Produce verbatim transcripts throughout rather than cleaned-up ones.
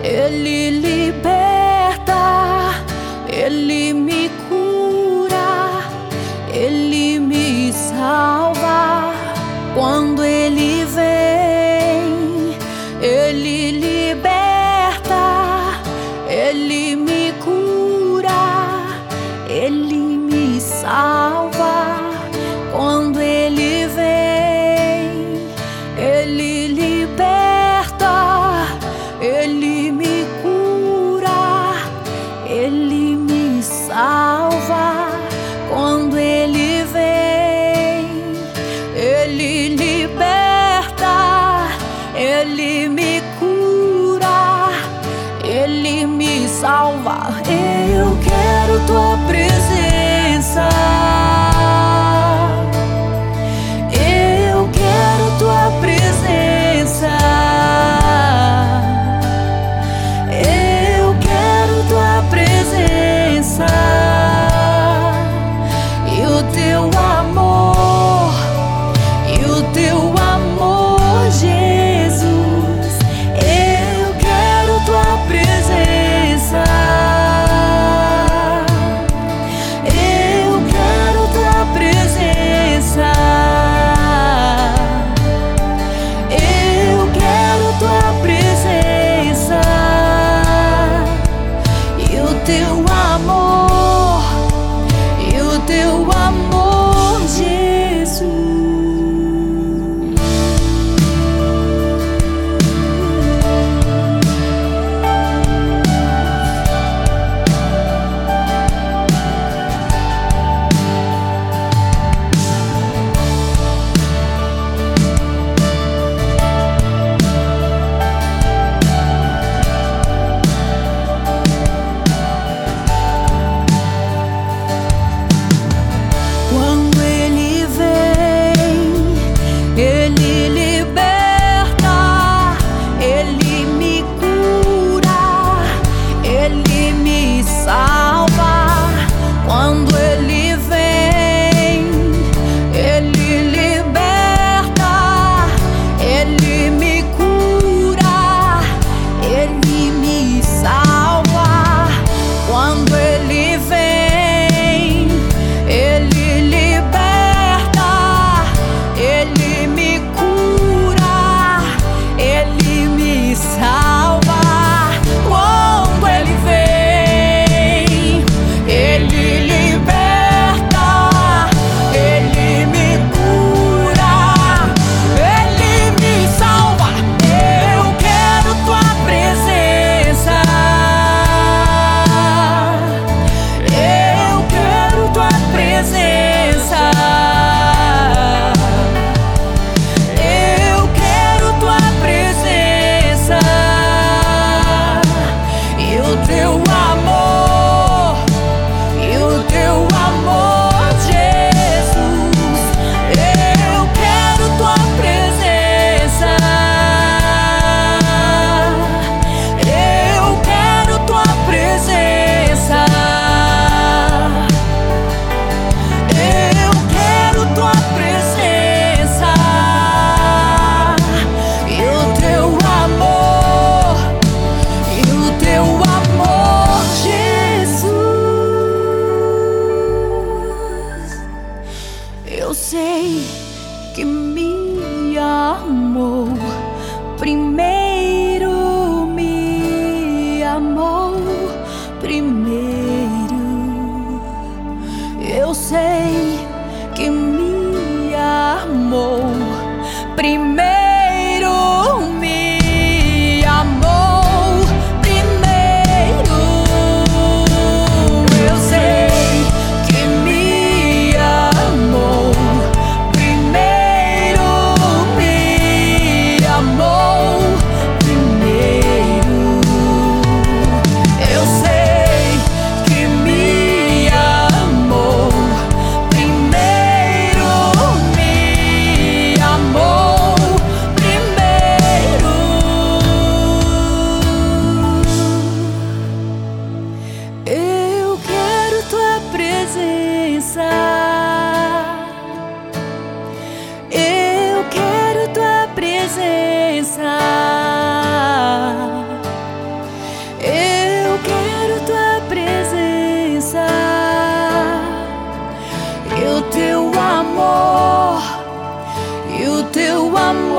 Ele liberta, Ele me cura, Ele me salva. Quando Ele vem, Ele liberta, Ele me cura, Ele me salva. Quando Ele vem, Ele liberta, Ele me cura, Ele me salva. Quando Ele vem, Ele liberta, Ele me cura, Ele me salva. Eu quero Tua presença, eu quero Tua presença, eu quero Tua presença e o Teu amor, e o Teu amor, Jesus. Eu quero Tua presença, eu quero Tua presença, eu quero Tua presença e o Teu amor, e o Teu amor, Jesus. Quando Ele vem, Ele liberta, Ele me cura, Ele me salva. Quando Ele vem, Ele liberta, Ele me cura, Ele me salva. Quando Ele vem, Ele liberta, Ele me cura, Ele me salva. Quando Ele vem, Ele liberta, Ele me cura, Ele me salva. Eu quero Tua presença,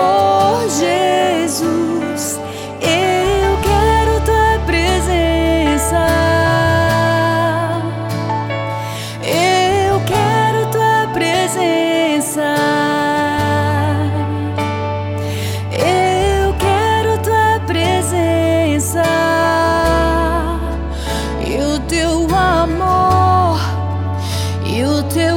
Oh Jesus, eu quero tua presença. Eu quero tua presença. Eu quero tua presença. E o teu amor, e o teu